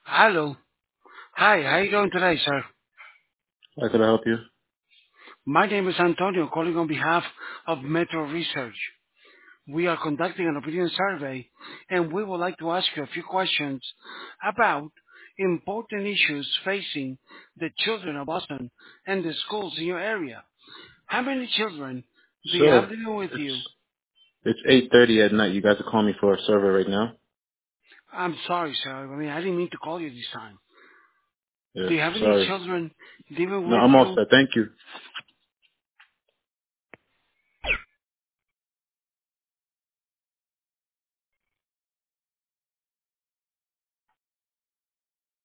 Hello. Hi, how you doing today, sir? How can I help you? My name is Antonio, calling on behalf of Metro Research. We are conducting an opinion survey, and we would like to ask you a few questions about important issues facing the children of Boston and the schools in your area. How many children do you Sure. have living with It's you? it's 8:30 at night. You guys are calling me for a survey right now? I'm sorry, sir. I didn't mean to call you this time. Yeah. Do you have any Sorry. children living No, with I'm all you? set. Thank you.